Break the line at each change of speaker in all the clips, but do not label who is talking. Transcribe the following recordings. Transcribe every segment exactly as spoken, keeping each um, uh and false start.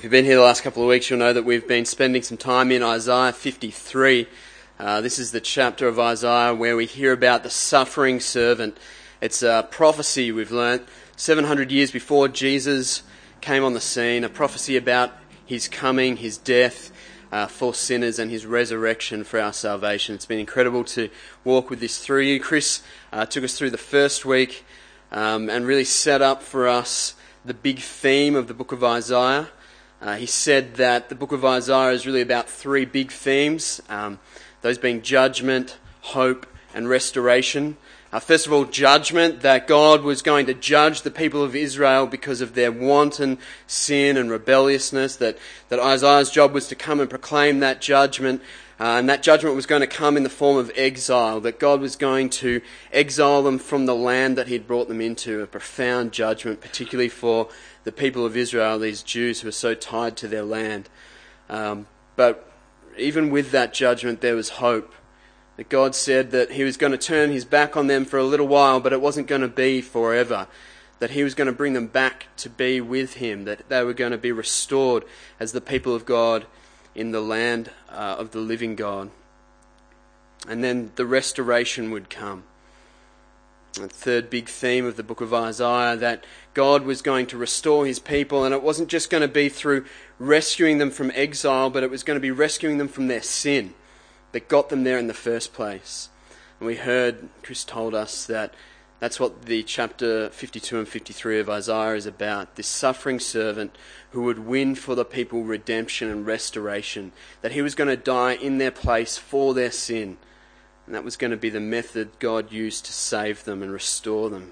If you've been here the last couple of weeks, you'll know that we've been spending some time in Isaiah fifty-three. Uh, this is the chapter of Isaiah where we hear about the suffering servant. It's a prophecy we've learnt seven hundred years before Jesus came on the scene, a prophecy about his coming, his death uh, for sinners, and his resurrection for our salvation. It's been incredible to walk with this through you. Chris uh, took us through the first week um, and really set up for us the big theme of the book of Isaiah. Uh, he said that the book of Isaiah is really about three big themes, um, those being judgment, hope, and restoration. Uh, first of all, judgment, that God was going to judge the people of Israel because of their wanton sin and rebelliousness, that, that Isaiah's job was to come and proclaim that judgment, uh, and that judgment was going to come in the form of exile, that God was going to exile them from the land that he'd brought them into, a profound judgment, particularly for the people of Israel, these Jews who are so tied to their land. Um, but even with that judgment, there was hope. That God said that he was going to turn his back on them for a little while, but it wasn't going to be forever. That he was going to bring them back to be with him. That they were going to be restored as the people of God in the land uh, of the living God. And then the restoration would come. The third big theme of the book of Isaiah, that God was going to restore his people, and it wasn't just going to be through rescuing them from exile, but it was going to be rescuing them from their sin that got them there in the first place. And we heard, Chris told us, that that's what the chapter fifty-two and fifty-three of Isaiah is about, this suffering servant who would win for the people redemption and restoration, that he was going to die in their place for their sin. And that was going to be the method God used to save them and restore them.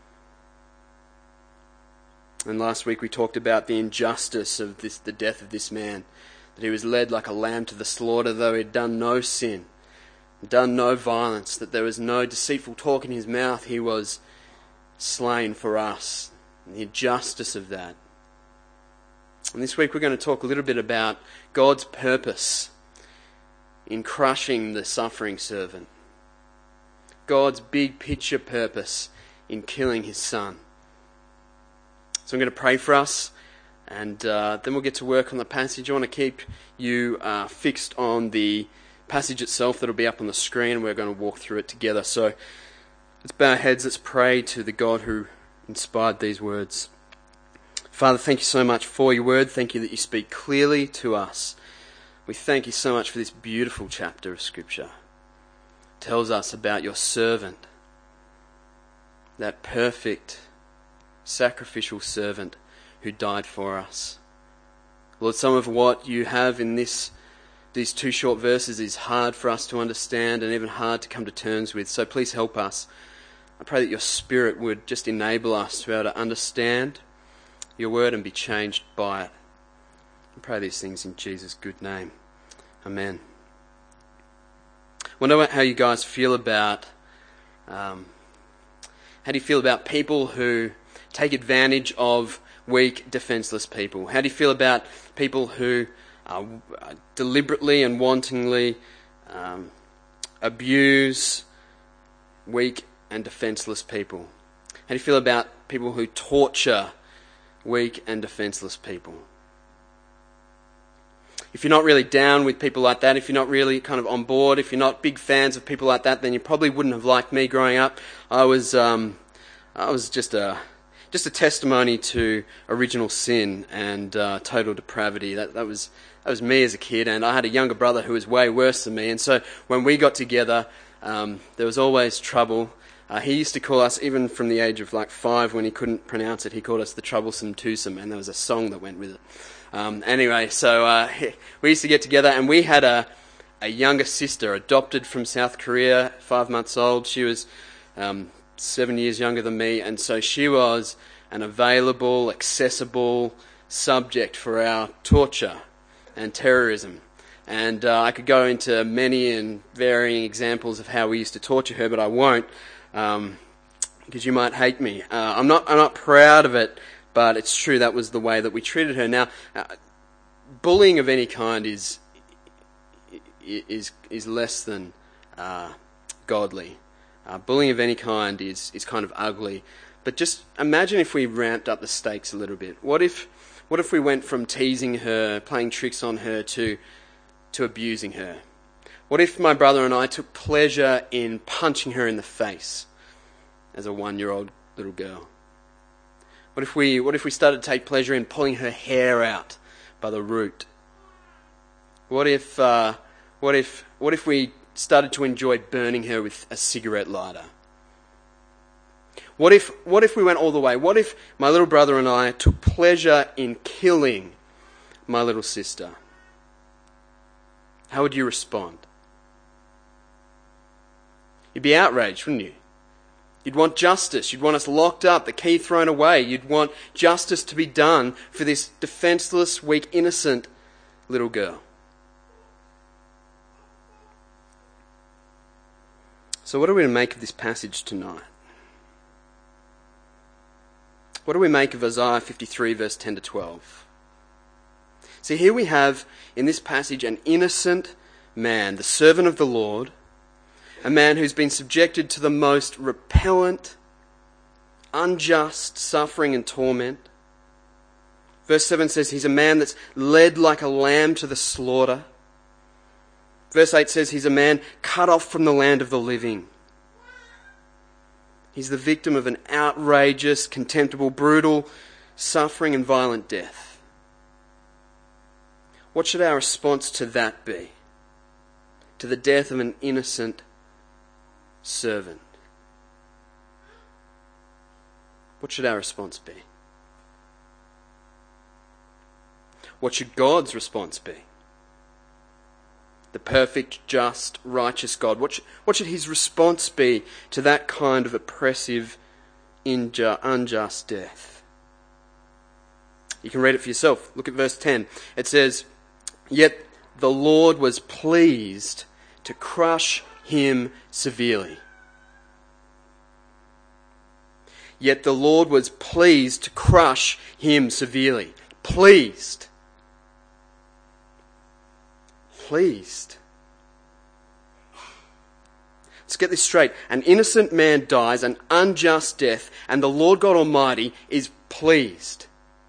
And last week we talked about the injustice of this, the death of this man. That he was led like a lamb to the slaughter, though he had done no sin, done no violence, that there was no deceitful talk in his mouth. He was slain for us. And the injustice of that. And this week we're going to talk a little bit about God's purpose in crushing the suffering servant. God's big picture purpose in killing his son. So I'm going to pray for us, and uh, then we'll get to work on the passage. I want to keep you uh, fixed on the passage itself that'll be up on the screen, and we're going to walk through it together. So let's bow our heads, let's pray to the God who inspired these words. Father, thank you so much for your word. Thank you that you speak clearly to us. We thank you so much for this beautiful chapter of Scripture. It tells us about your servant, that perfect, sacrificial servant who died for us. Lord, some of what you have in this these two short verses is hard for us to understand and even hard to come to terms with. So please help us. I pray that your Spirit would just enable us to be able to understand your word and be changed by it. I pray these things in Jesus' good name. Amen. I wonder how you guys feel about, um, how do you feel about people who take advantage of weak, defenseless people? How do you feel about people who uh, deliberately and wantonly um, abuse weak and defenseless people? How do you feel about people who torture weak and defenseless people? If you're not really down with people like that, if you're not really kind of on board, if you're not big fans of people like that, then you probably wouldn't have liked me growing up. I was, um, I was just a just a testimony to original sin and uh, total depravity. That that was that was me as a kid, and I had a younger brother who was way worse than me. And so when we got together, um, there was always trouble. Uh, he used to call us, even from the age of like five, when he couldn't pronounce it, he called us the Troublesome Twosome, and there was a song that went with it. Um, anyway, so uh, we used to get together, and we had a, a younger sister adopted from South Korea, five months old. She was um, seven years younger than me, and so she was an available, accessible subject for our torture and terrorism. And uh, I could go into many and varying examples of how we used to torture her, but I won't, um, because you might hate me. Uh, I'm not. I'm not proud of it. But it's true, that was the way that we treated her. Now, uh, bullying of any kind is is is less than uh, godly. Uh, bullying of any kind is, is kind of ugly. But just imagine if we ramped up the stakes a little bit. What if What if we went from teasing her, playing tricks on her, to, to abusing her? What if my brother and I took pleasure in punching her in the face as a one-year-old little girl? What if we what if we started to take pleasure in pulling her hair out by the root? What if uh, what if what if we started to enjoy burning her with a cigarette lighter? What if what if we went all the way? What if my little brother and I took pleasure in killing my little sister? How would you respond? You'd be outraged, wouldn't you? You'd want justice. You'd want us locked up, the key thrown away. You'd want justice to be done for this defenseless, weak, innocent little girl. So what are we to make of this passage tonight? What do we make of Isaiah fifty-three, verse ten to twelve? See, here we have in this passage an innocent man, the servant of the Lord, a man who's been subjected to the most repellent, unjust suffering and torment. Verse seven says he's a man that's led like a lamb to the slaughter. Verse eight says he's a man cut off from the land of the living. He's the victim of an outrageous, contemptible, brutal, suffering and violent death. What should our response to that be? To the death of an innocent servant. What should our response be? What should God's response be? The perfect, just, righteous God. What should, what should his response be to that kind of oppressive, inju- unjust death? You can read it for yourself. Look at verse ten. It says, "Yet the Lord was pleased to crush him severely." Yet the Lord was pleased to crush him severely. Pleased. Pleased. Let's get this straight. An innocent man dies an unjust death, and the Lord God Almighty is pleased.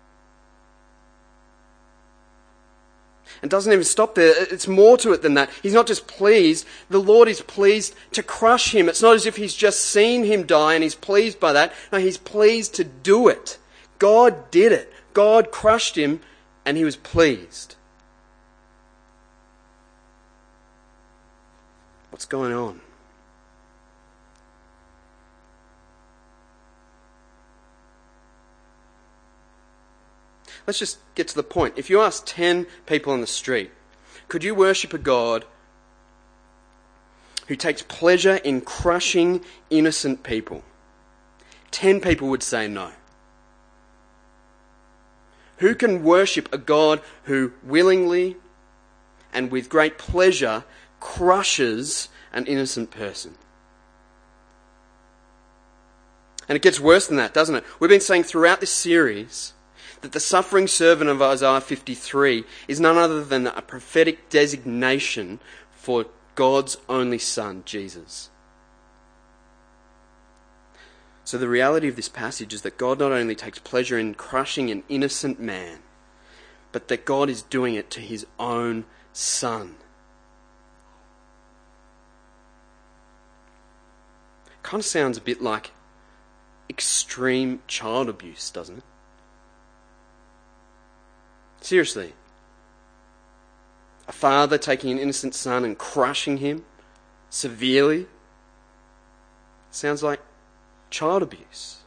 And doesn't even stop there. It's more to it than that. He's not just pleased. The Lord is pleased to crush him. It's not as if he's just seen him die and he's pleased by that. No, he's pleased to do it. God did it. God crushed him and he was pleased. What's going on? Let's just get to the point. If you ask ten people on the street, could you worship a God who takes pleasure in crushing innocent people? Ten people would say no. Who can worship a God who willingly and with great pleasure crushes an innocent person? And it gets worse than that, doesn't it? We've been saying throughout this series that the suffering servant of Isaiah fifty-three is none other than a prophetic designation for God's only Son, Jesus. So the reality of this passage is that God not only takes pleasure in crushing an innocent man, but that God is doing it to his own Son. Kind of sounds a bit like extreme child abuse, doesn't it? Seriously. A father taking an innocent son and crushing him severely. Sounds like child abuse.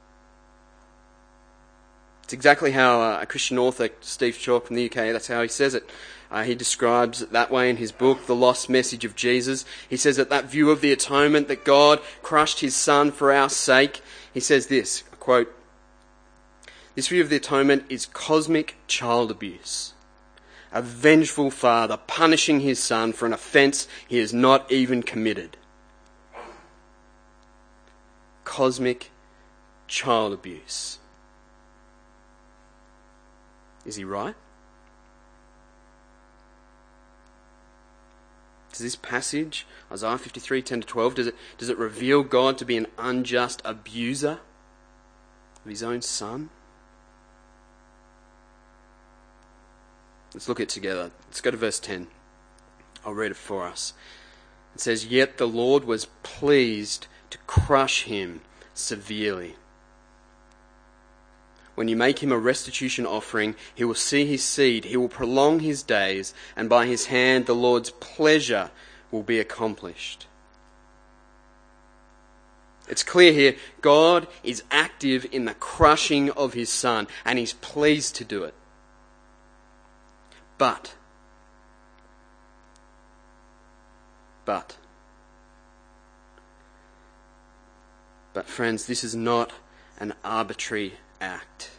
It's exactly how uh, a Christian author, Steve Chalk from the U K, that's how he says it. Uh, he describes it that way in his book, The Lost Message of Jesus. He says that that view of the atonement, that God crushed his son for our sake, he says this, quote, "This view of the atonement is cosmic child abuse. A vengeful father punishing his son for an offence he has not even committed." Cosmic child abuse. Is he right? Does this passage, Isaiah fifty-three, ten to twelve, does it, does it reveal God to be an unjust abuser of his own son? Let's look at it together. Let's go to verse ten. I'll read it for us. It says, "Yet the Lord was pleased to crush him severely. When you make him a restitution offering, he will see his seed, he will prolong his days, and by his hand the Lord's pleasure will be accomplished." It's clear here, God is active in the crushing of his Son, and he's pleased to do it. But, but, but friends, this is not an arbitrary act.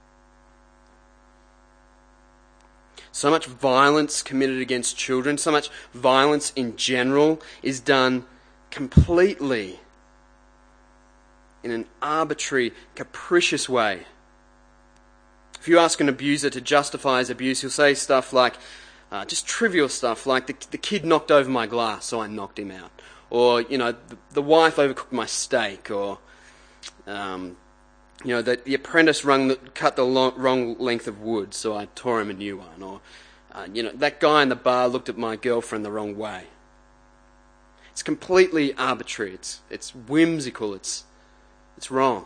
So much violence committed against children, so much violence in general is done completely in an arbitrary, capricious way. If you ask an abuser to justify his abuse, he'll say stuff like, uh, just trivial stuff like, the, the kid knocked over my glass, so I knocked him out. Or, you know, the, the wife overcooked my steak. Or, um, you know, the, the apprentice rung the, cut the long, wrong length of wood, so I tore him a new one. Or, uh, you know, that guy in the bar looked at my girlfriend the wrong way. It's completely arbitrary. It's, it's whimsical. It's It's wrong.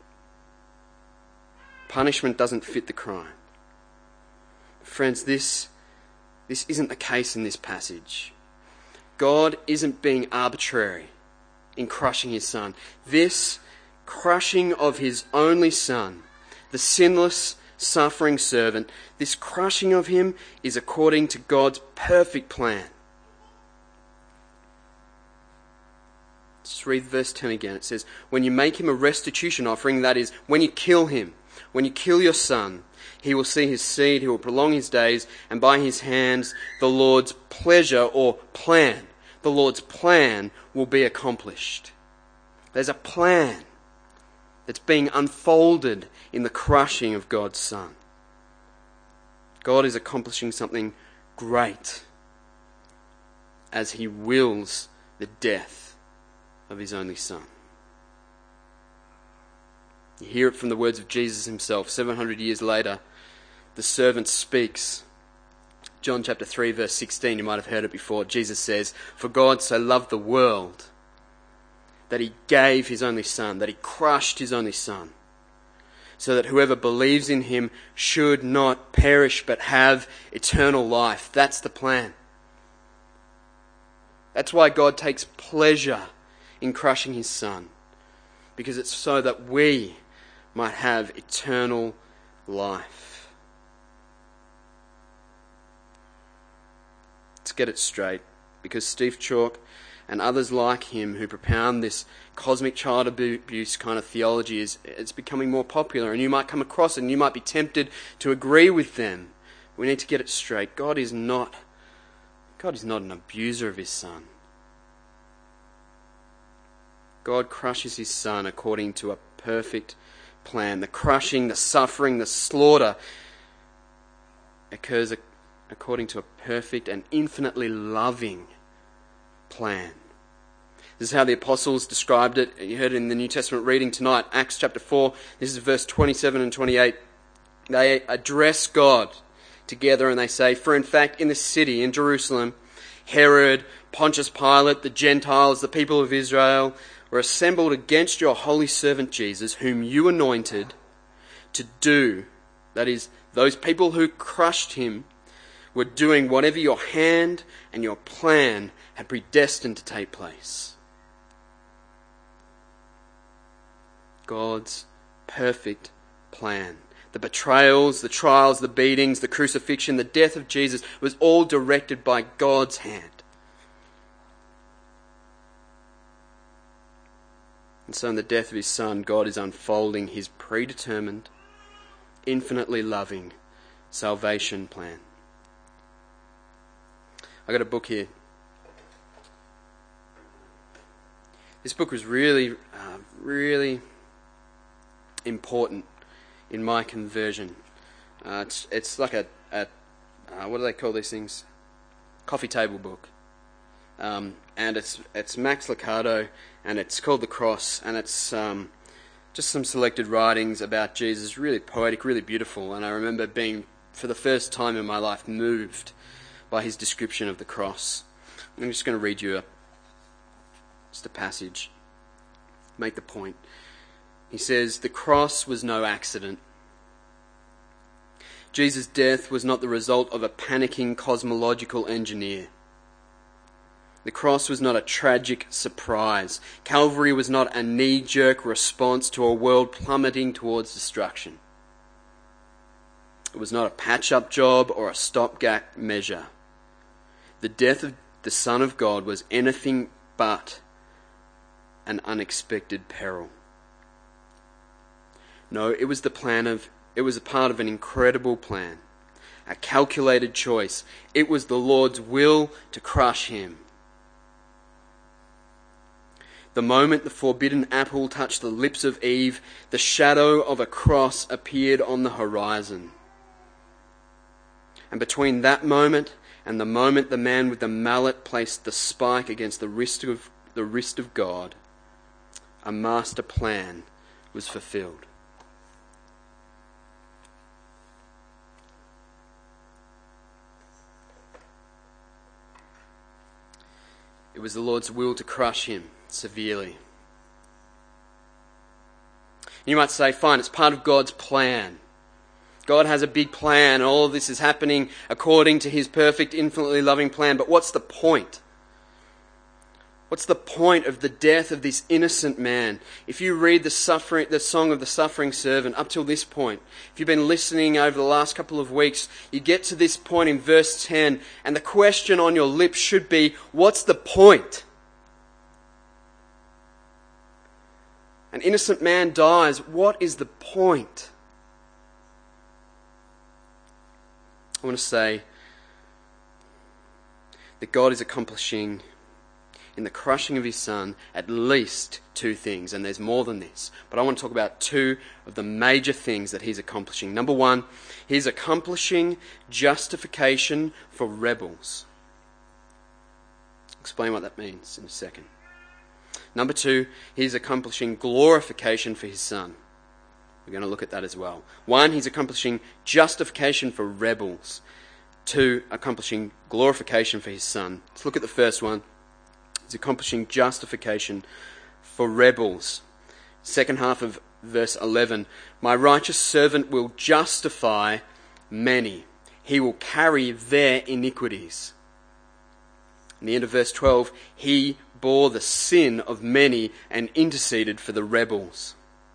Punishment doesn't fit the crime. Friends, this, this isn't the case in this passage. God isn't being arbitrary in crushing his Son. This crushing of his only Son, the sinless, suffering servant, this crushing of him is according to God's perfect plan. Let's read verse ten again. It says, "When you make him a restitution offering," that is, when you kill him, when you kill your Son, he will see his seed, he will prolong his days, and by his hands the Lord's pleasure or plan, the Lord's plan will be accomplished. There's a plan that's being unfolded in the crushing of God's Son. God is accomplishing something great as he wills the death of his only Son. You hear it from the words of Jesus himself. seven hundred years later, the servant speaks. John chapter three verse sixteen, you might have heard it before. Jesus says, "For God so loved the world that he gave his only Son, that he crushed his only Son, so that whoever believes in him should not perish but have eternal life." That's the plan. That's why God takes pleasure in crushing his Son, because it's so that we might have eternal life. Let's get it straight, because Steve Chalke and others like him who propound this cosmic child abuse kind of theology is it's becoming more popular, and you might come across it and you might be tempted to agree with them. We need to get it straight. God is not God is not an abuser of his Son. God crushes his Son according to a perfect plan. The crushing, the suffering, the slaughter occurs according to a perfect and infinitely loving plan. This is how the apostles described it. You heard it in the New Testament reading tonight, Acts chapter four. This is verse twenty-seven and twenty-eight. They address God together and they say, "For in fact in this city, in Jerusalem, Herod, Pontius Pilate, the Gentiles, the people of Israel, were assembled against your holy servant Jesus, whom you anointed to do," that is, those people who crushed him were doing whatever your hand and your plan had predestined to take place. God's perfect plan. The betrayals, the trials, the beatings, the crucifixion, the death of Jesus was all directed by God's hand. And so in the death of his Son, God is unfolding his predetermined, infinitely loving salvation plan. I got a book here. This book was really, uh, really important in my conversion. Uh, it's it's like a, a uh, what do they call these things? Coffee table book. Um, and it's it's Max Lucado, and it's called The Cross, and it's um, just some selected writings about Jesus, really poetic, really beautiful. And I remember being for the first time in my life, moved by his description of the cross. I'm just going to read you a, just a passage, make the point. He says, "The cross was no accident. Jesus' death was not the result of a panicking cosmological engineer. The cross was not a tragic surprise. Calvary was not a knee-jerk response to a world plummeting towards destruction. It was not a patch-up job or a stopgap measure. The death of the Son of God was anything but an unexpected peril. No, it was the plan of, it was a part of an incredible plan, a calculated choice. It was the Lord's will to crush him. The moment the forbidden apple touched the lips of Eve, the shadow of a cross appeared on the horizon. And between that moment and the moment the man with the mallet placed the spike against the wrist of the wrist of God, a master plan was fulfilled. It was the Lord's will to crush him severely. You might say, fine, it's part of God's plan. God has a big plan, and all of this is happening according to his perfect, infinitely loving plan. But what's the point? What's the point of the death of this innocent man? If you read the suffering, the song of the suffering servant up till this point, if you've been listening over the last couple of weeks, you get to this point in verse ten, and the question on your lips should be, what's the point? An innocent man dies. What is the point? I want to say that God is accomplishing in the crushing of his Son at least two things, and there's more than this. But I want to talk about two of the major things that he's accomplishing. Number one, he's accomplishing justification for rebels. I'll explain what that means in a second. Number two, he's accomplishing glorification for his Son. We're going to look at that as well. One, he's accomplishing justification for rebels. Two, accomplishing glorification for his Son. Let's look at the first one. He's accomplishing justification for rebels. Second half of verse eleven. My righteous servant will justify many. He will carry their iniquities. In the end of verse twelve, he bore the sin of many and interceded for the rebels.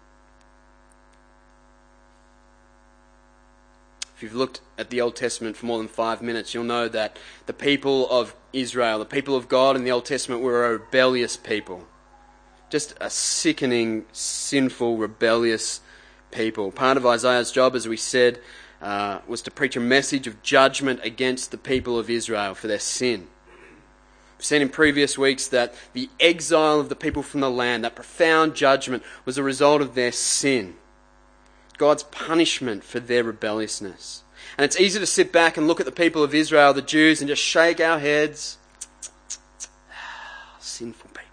If you've looked at the Old Testament for more than five minutes, you'll know that the people of Israel, the people of God in the Old Testament, were a rebellious people. Just a sickening, sinful, rebellious people. Part of Isaiah's job, as we said, uh, was to preach a message of judgment against the people of Israel for their sin. We've seen in previous weeks that the exile of the people from the land, that profound judgment, was a result of their sin. God's punishment for their rebelliousness. And it's easy to sit back and look at the people of Israel, the Jews, and just shake our heads. Sinful people.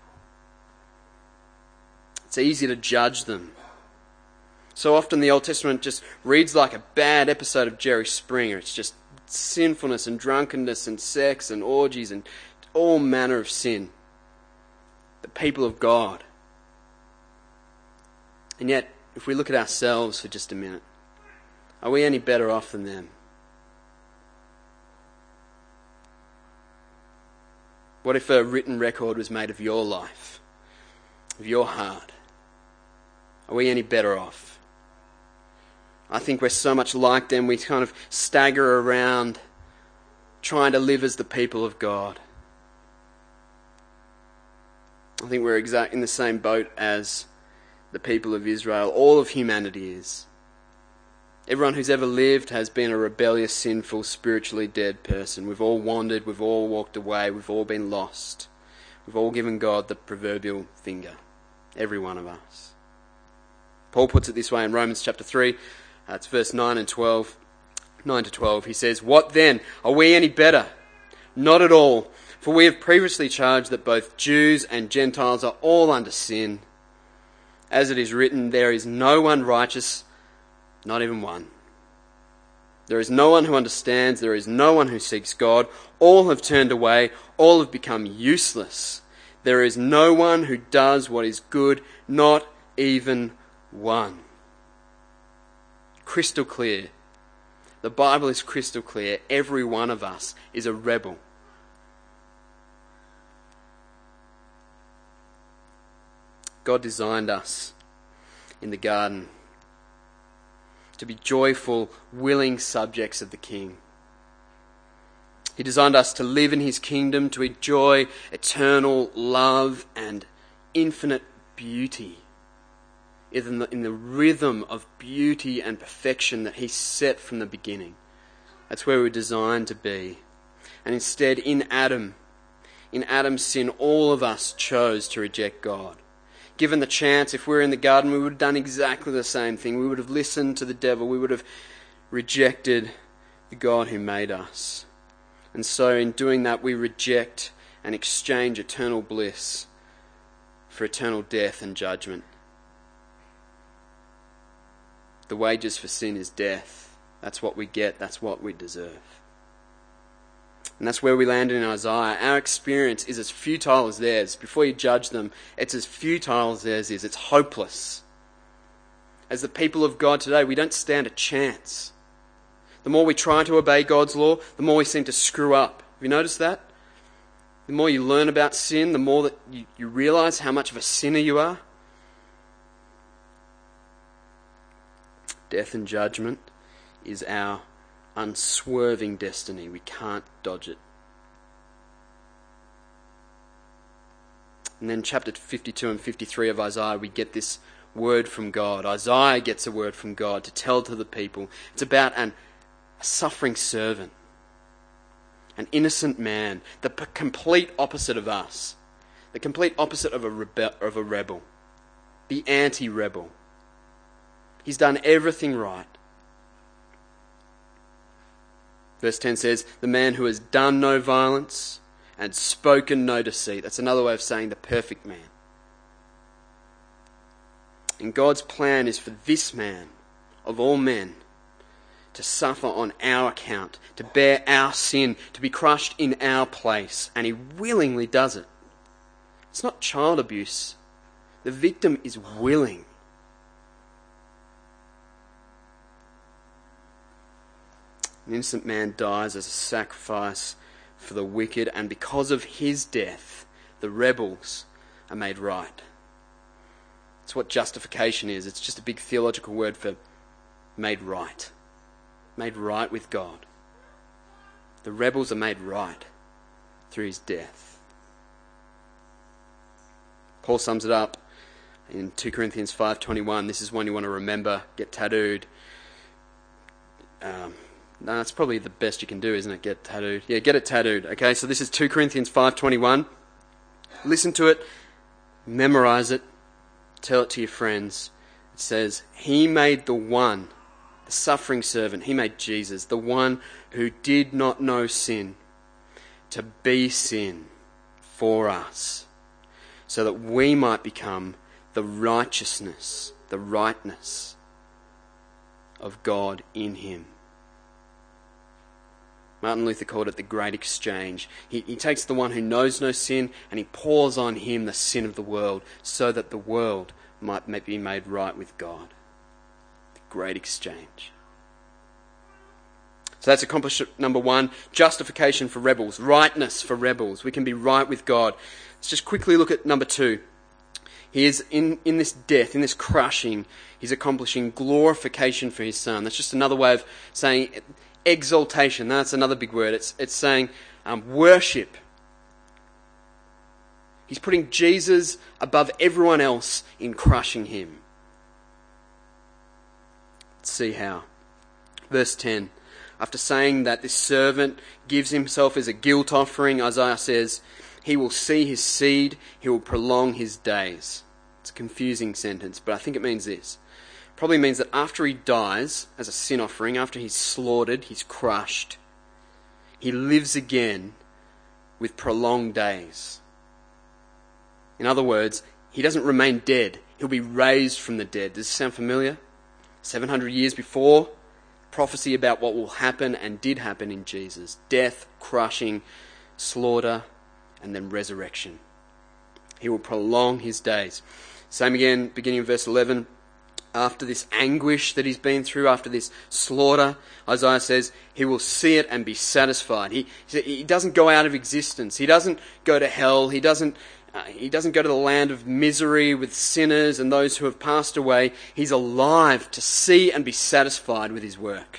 It's easy to judge them. So often the Old Testament just reads like a bad episode of Jerry Springer. It's just sinfulness and drunkenness and sex and orgies and all manner of sin. The people of God. And yet, if we look at ourselves for just a minute, are we any better off than them? What if a written record was made of your life, of your heart? Are we any better off? I think we're so much like them, we kind of stagger around trying to live as the people of God. I think we're exact in the same boat as the people of Israel. All of humanity is. Everyone who's ever lived has been a rebellious, sinful, spiritually dead person. We've all wandered, we've all walked away, we've all been lost. We've all given God the proverbial finger. Every one of us. Paul puts it this way in Romans chapter three. Uh, it's verse nine and twelve. nine to twelve. He says, "What then? Are we any better? Not at all. For we have previously charged that both Jews and Gentiles are all under sin. As it is written, there is no one righteous, not even one. There is no one who understands. There is no one who seeks God. All have turned away. All have become useless. There is no one who does what is good, not even one. Crystal clear. The Bible is crystal clear. Every one of us is a rebel. God designed us in the garden to be joyful, willing subjects of the King. He designed us to live in his kingdom, to enjoy eternal love and infinite beauty in the, in the rhythm of beauty and perfection that he set from the beginning. That's where we were designed to be. And instead, in Adam, in Adam's sin, all of us chose to reject God. Given the chance, if we were in the garden, we would have done exactly the same thing. We would have listened to the devil. We would have rejected the God who made us. And so in doing that, we reject and exchange eternal bliss for eternal death and judgment. The wages for sin is death. That's what we get. That's what we deserve. And that's where we landed in Isaiah. Our experience is as futile as theirs. Before you judge them, it's as futile as theirs is. It's hopeless. As the people of God today, we don't stand a chance. The more we try to obey God's law, the more we seem to screw up. Have you noticed that? The more you learn about sin, the more that you, you realize how much of a sinner you are. Death and judgment is our unswerving destiny. We can't dodge it. And then chapter fifty-two and fifty-three of Isaiah, we get this word from God. Isaiah gets a word from God to tell to the people. It's about an, a suffering servant, an innocent man, the p- complete opposite of us, the complete opposite of a, rebe- of a rebel, the anti-rebel. He's done everything right. Verse ten says, the man who has done no violence and spoken no deceit. That's another way of saying the perfect man. And God's plan is for this man, of all men, to suffer on our account, to bear our sin, to be crushed in our place. And he willingly does it. It's not child abuse. The victim is willing. An innocent man dies as a sacrifice for the wicked, and because of his death, the rebels are made right. It's what justification is. It's just a big theological word for made right. Made right with God. The rebels are made right through his death. Paul sums it up in two Corinthians five twenty-one. This is one you want to remember, get tattooed. Um... No, that's probably the best you can do, isn't it? Get tattooed. Yeah, get it tattooed. Okay, so this is two Corinthians five twenty-one. Listen to it, memorize it, tell it to your friends. It says, he made the one, the suffering servant, he made Jesus, the one who did not know sin, to be sin for us, so that we might become the righteousness, the rightness of God in him. Martin Luther called it the great exchange. He, he takes the one who knows no sin and he pours on him the sin of the world so that the world might be made right with God. The great exchange. So that's accomplishment number one, justification for rebels, rightness for rebels. We can be right with God. Let's just quickly look at number two. He is in, in this death, in this crushing, he's accomplishing glorification for his Son. That's just another way of saying exaltation. That's another big word. It's it's saying um, worship. He's putting Jesus above everyone else in crushing him. Let's see how. Verse ten. After saying that this servant gives himself as a guilt offering, Isaiah says, he will see his seed, he will prolong his days. It's a confusing sentence, but I think it means this. Probably means that after he dies as a sin offering, after he's slaughtered, he's crushed, he lives again with prolonged days. In other words, he doesn't remain dead. He'll be raised from the dead. Does this sound familiar? seven hundred years before, prophecy about what will happen and did happen in Jesus. Death, crushing, slaughter, and then resurrection. He will prolong his days. Same again, beginning in verse eleven. After this anguish that he's been through, after this slaughter, Isaiah says he will see it and be satisfied. He, he doesn't go out of existence. He doesn't go to hell. He doesn't, uh, he doesn't go to the land of misery with sinners and those who have passed away. He's alive to see and be satisfied with his work.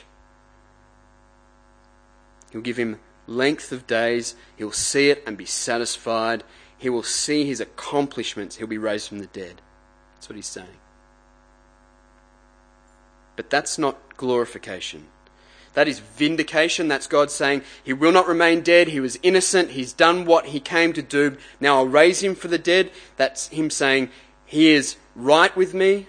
He'll give him length of days. He'll see it and be satisfied. He will see his accomplishments. He'll be raised from the dead. That's what he's saying. But that's not glorification. That is vindication. That's God saying he will not remain dead. He was innocent. He's done what he came to do. Now I'll raise him for the dead. That's him saying he is right with me.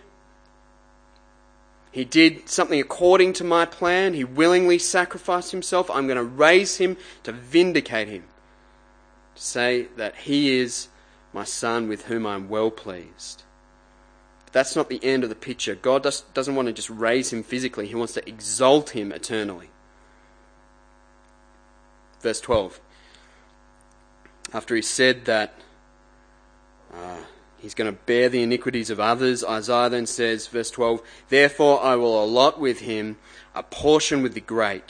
He did something according to my plan. He willingly sacrificed himself. I'm going to raise him to vindicate him. To say that he is my son with whom I'm well pleased. That's not the end of the picture. God does, doesn't want to just raise him physically. He wants to exalt him eternally. Verse twelve. After he said that uh, he's going to bear the iniquities of others, Isaiah then says, verse twelve, therefore I will allot with him a portion with the great.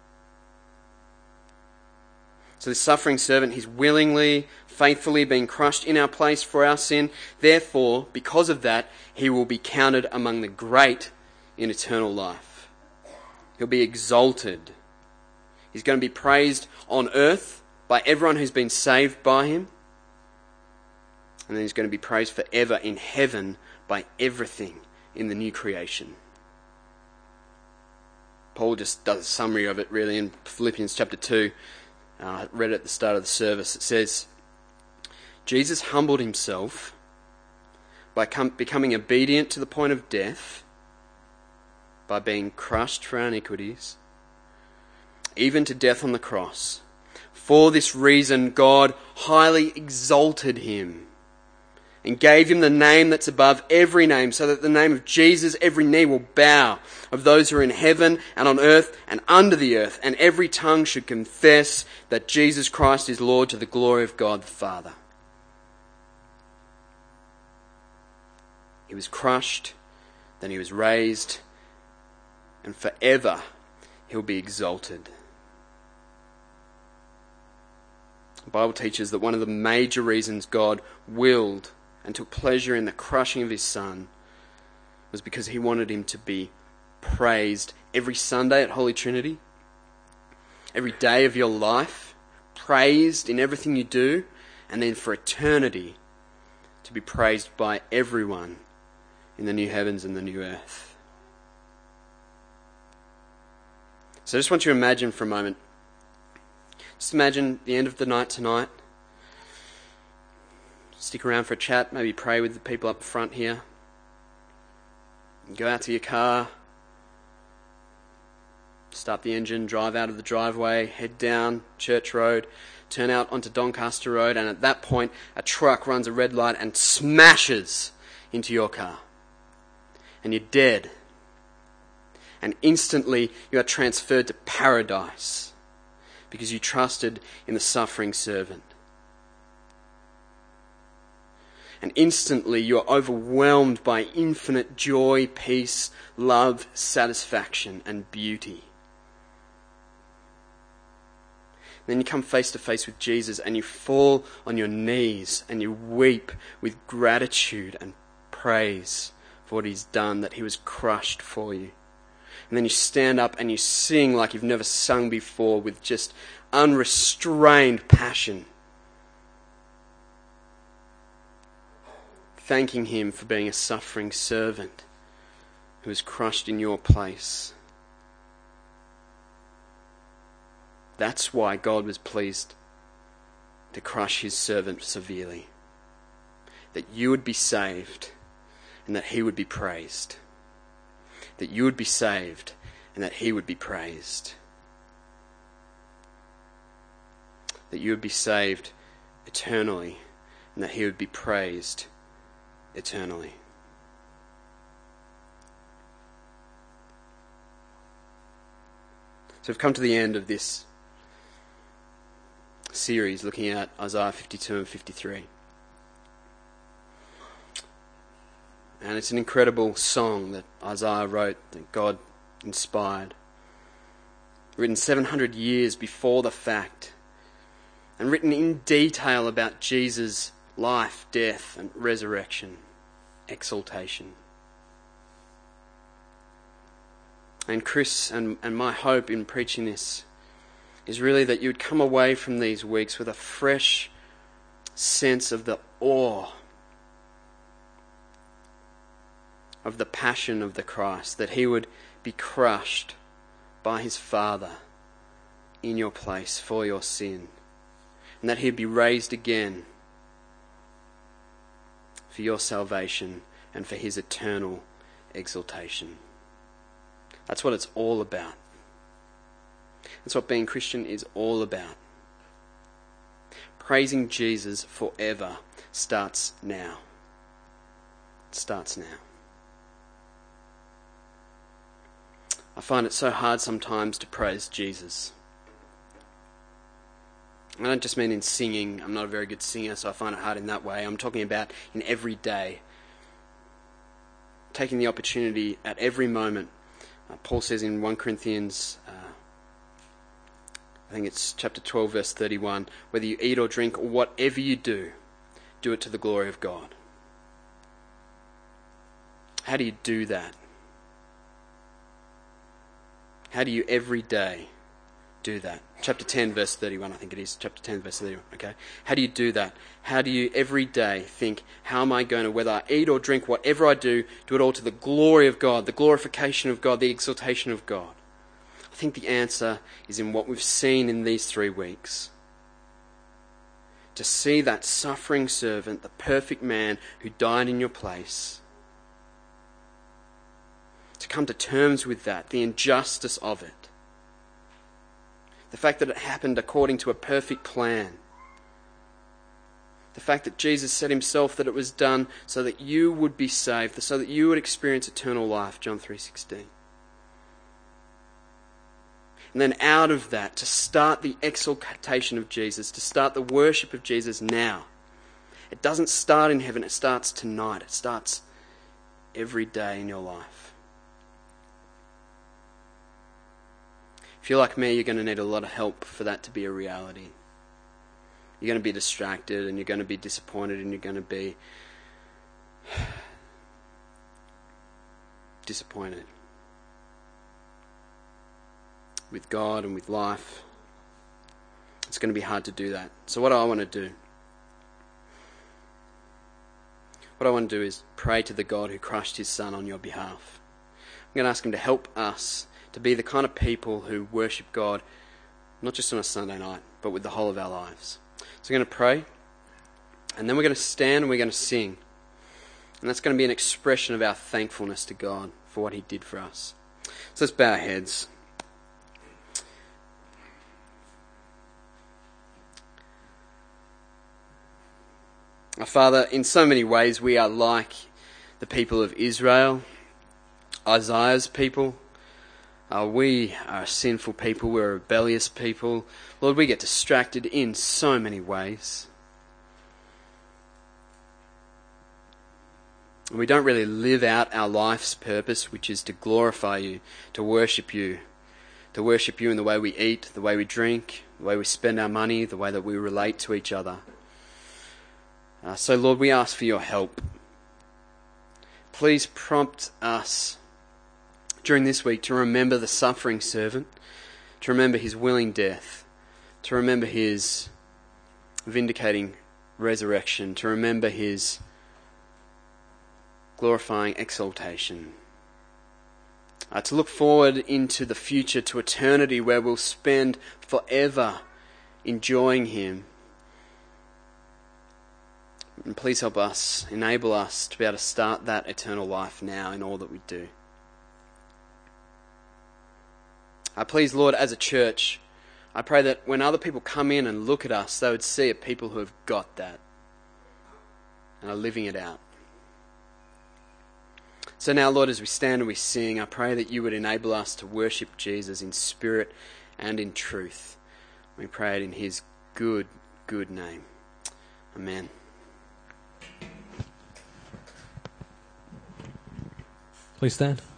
So this suffering servant, he's willingly, faithfully been crushed in our place for our sin. Therefore, because of that, he will be counted among the great in eternal life. He'll be exalted. He's going to be praised on earth by everyone who's been saved by him. And then he's going to be praised forever in heaven by everything in the new creation. Paul just does a summary of it really in Philippians chapter two. Uh, I read it at the start of the service. It says, Jesus humbled himself by com- becoming obedient to the point of death, by being crushed for our iniquities, even to death on the cross. For this reason, God highly exalted him and gave him the name that's above every name, so that the name of Jesus every knee will bow, of those who are in heaven and on earth and under the earth, and every tongue should confess that Jesus Christ is Lord, to the glory of God the Father. He was crushed, then he was raised, and forever he'll be exalted. The Bible teaches that one of the major reasons God willed and took pleasure in the crushing of his Son was because he wanted him to be praised every Sunday at Holy Trinity, every day of your life, praised in everything you do, and then for eternity to be praised by everyone in the new heavens and the new earth. So I just want you to imagine for a moment, just imagine the end of the night tonight. Stick around for a chat, maybe pray with the people up front here. Go out to your car, start the engine, drive out of the driveway, head down Church Road, turn out onto Doncaster Road, and at that point a truck runs a red light and smashes into your car. And you're dead. And instantly you are transferred to paradise because you trusted in the suffering servant. And instantly you are overwhelmed by infinite joy, peace, love, satisfaction, and beauty. Then you come face to face with Jesus and you fall on your knees and you weep with gratitude and praise for what he's done, that he was crushed for you. And then you stand up and you sing like you've never sung before with just unrestrained passion, thanking him for being a suffering servant who was crushed in your place. That's why God was pleased to crush his servant severely. That you would be saved and that he would be praised. That you would be saved and that he would be praised. That you would be saved eternally and that he would be praised eternally. So we've come to the end of this series looking at Isaiah fifty-two and fifty-three. And it's an incredible song that Isaiah wrote, that God inspired. Written seven hundred years before the fact. And written in detail about Jesus' life, death, and resurrection, exaltation. And Chris and, and my hope in preaching this is really that you would come away from these weeks with a fresh sense of the awe of the passion of the Christ, that he would be crushed by his Father in your place for your sin, and that he'd be raised again for your salvation and for his eternal exaltation. That's what it's all about. That's what being Christian is all about. Praising Jesus forever starts now. It starts now. I find it so hard sometimes to praise Jesus. I don't just mean in singing. I'm not a very good singer, so I find it hard in that way. I'm talking about in every day. Taking the opportunity at every moment. Uh, Paul says in First Corinthians, uh, I think it's chapter twelve, verse thirty-one, whether you eat or drink or whatever you do, do it to the glory of God. How do you do that? How do you every day do that? Chapter ten, verse thirty-one, I think it is. Chapter ten, verse thirty-one, okay? How do you do that? How do you every day think, how am I going to, whether I eat or drink, whatever I do, do it all to the glory of God, the glorification of God, the exaltation of God? I think the answer is in what we've seen in these three weeks. To see that suffering servant, the perfect man who died in your place, to come to terms with that, the injustice of it. The fact that it happened according to a perfect plan. The fact that Jesus said himself that it was done so that you would be saved, so that you would experience eternal life, John three sixteen. And then out of that, to start the exaltation of Jesus, to start the worship of Jesus now. It doesn't start in heaven, it starts tonight. It starts every day in your life. If you're like me, you're going to need a lot of help for that to be a reality. You're going to be distracted and you're going to be disappointed and you're going to be disappointed with God and with life. It's going to be hard to do that. So what do I want to do? What I want to do is pray to the God who crushed his Son on your behalf. I'm going to ask him to help us to be the kind of people who worship God, not just on a Sunday night, but with the whole of our lives. So we're going to pray, and then we're going to stand and we're going to sing. And that's going to be an expression of our thankfulness to God for what he did for us. So let's bow our heads. Our Father, in so many ways we are like the people of Israel, Isaiah's people. Uh, we are a sinful people, we're a rebellious people. Lord, we get distracted in so many ways. And we don't really live out our life's purpose, which is to glorify you, to worship you. To worship you in the way we eat, the way we drink, the way we spend our money, the way that we relate to each other. Uh, so Lord, we ask for your help. Please prompt us during this week to remember the suffering servant, to remember his willing death, to remember his vindicating resurrection, to remember his glorifying exaltation. Uh, to look forward into the future, to eternity, where we'll spend forever enjoying him. And please help us, enable us to be able to start that eternal life now in all that we do. Uh, please, Lord, as a church, I pray that when other people come in and look at us, they would see a people who have got that and are living it out. So now, Lord, as we stand and we sing, I pray that you would enable us to worship Jesus in spirit and in truth. We pray it in his good, good name. Amen.
Please stand.